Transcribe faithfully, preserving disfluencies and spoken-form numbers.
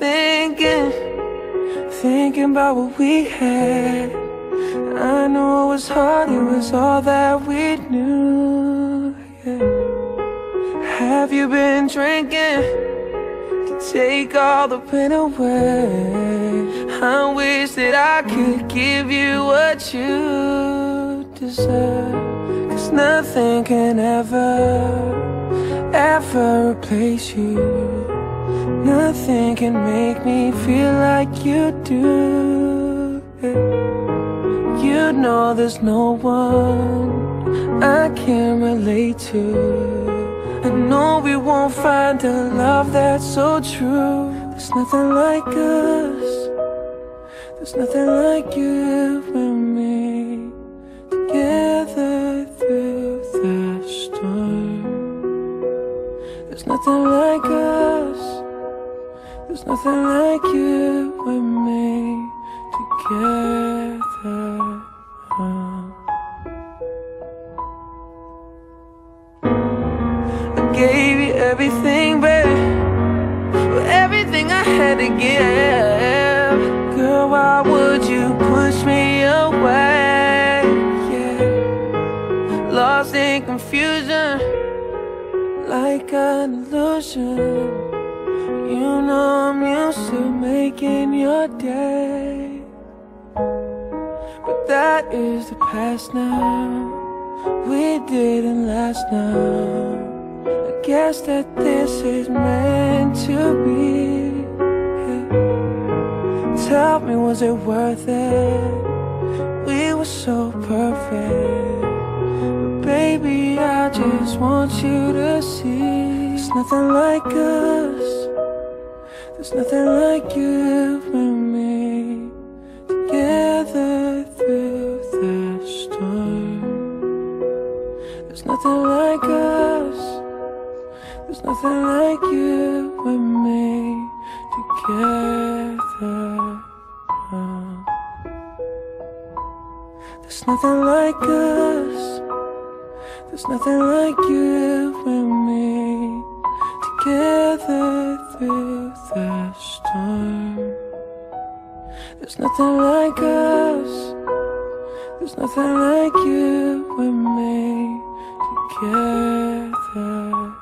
thinking, thinking about what we had. I know it was hard, it was all that we knew, yeah. Have you been drinking to take all the pain away? I wish that I could give you what you deserve, 'cause nothing can ever, ever replace you. Nothing can make me feel like you do, yeah. You know there's no one I can relate to. I know we won't find a love that's so true. There's nothing like us. There's nothing like you and me, together through the storm. There's nothing like us. There's nothing like you and me, together. I gave you everything, babe, everything I had to give. Girl, why would you push me away? Yeah, lost in confusion, like an illusion. You know I'm used to making your day, but that is the past now. We didn't last now. I guess that this is meant to be. Tell me, was it worth it? We were so perfect, but baby, I just want you to see there's nothing like us. There's nothing like you and me, together through the storm. There's nothing like us. There's nothing like you and me, together. There's nothing like us. There's nothing like you and me, together through the storm. There's nothing like us. There's nothing like you and me, together.